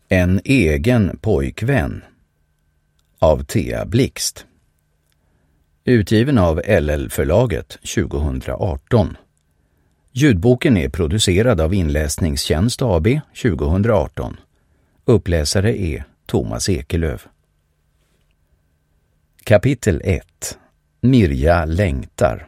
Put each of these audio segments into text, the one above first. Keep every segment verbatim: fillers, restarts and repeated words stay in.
En egen pojkvän av Thea Blixt. Utgiven av L L-förlaget tjugohundraarton. Ljudboken är producerad av Inläsningstjänst A B tjugohundraarton. Uppläsare är Thomas Ekelöf. Kapitel ett. Mirja längtar.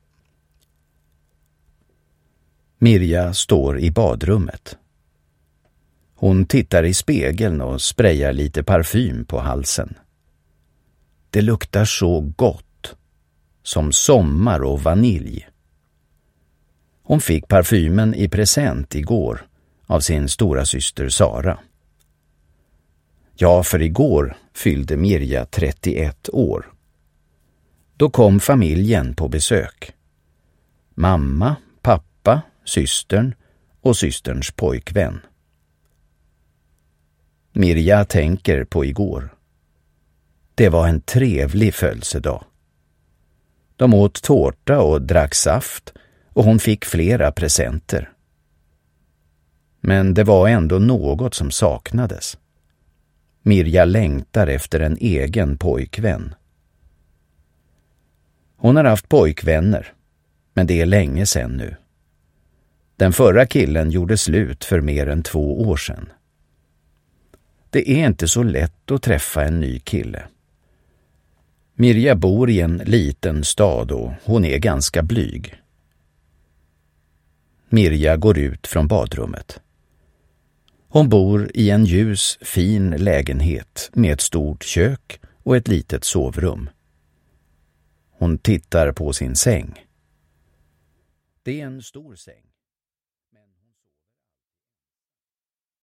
Mirja står i badrummet. Hon tittar i spegeln och sprayar lite parfym på halsen. Det luktar så gott, som sommar och vanilj. Hon fick parfymen i present igår av sin stora syster Sara. Ja, för igår fyllde Mirja trettioett år. Då kom familjen på besök. Mamma, pappa, systern och systerns pojkvän. Mirja tänker på igår. Det var en trevlig födelsedag. De åt tårta och drack saft och hon fick flera presenter. Men det var ändå något som saknades. Mirja längtar efter en egen pojkvän. Hon har haft pojkvänner, men det är länge sedan nu. Den förra killen gjorde slut för mer än två år sedan. Det är inte så lätt att träffa en ny kille. Mirja bor i en liten stad och hon är ganska blyg. Mirja går ut från badrummet. Hon bor i en ljus, fin lägenhet med ett stort kök och ett litet sovrum. Hon tittar på sin säng. Det är en stor säng.